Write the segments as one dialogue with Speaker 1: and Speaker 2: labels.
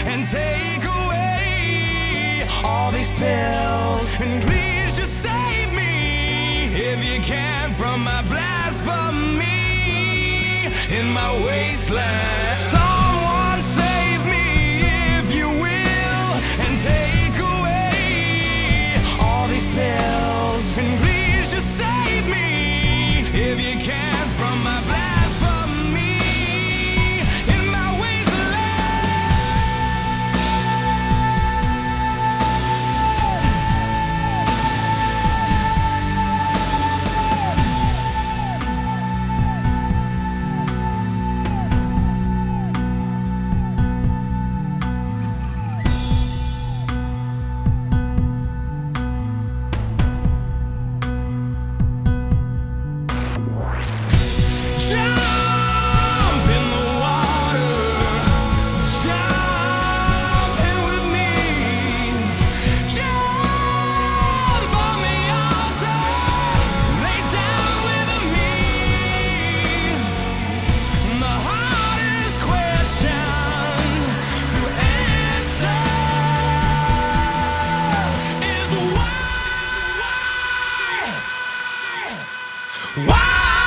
Speaker 1: and take away all these pills. And please just save me, if you can, from my blasphemy in my wasteland. Someone save me, if you will, and take away all these pills. And please just save me, if you can, from my blasphemy. Jump in the water, jump in with me, jump on the altar, lay down with me. The hardest question to answer is why?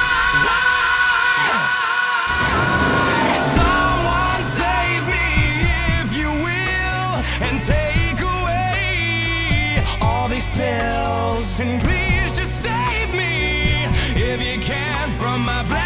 Speaker 1: Someone save me, if you will, and take away all these pills. And please just save me, if you can, from my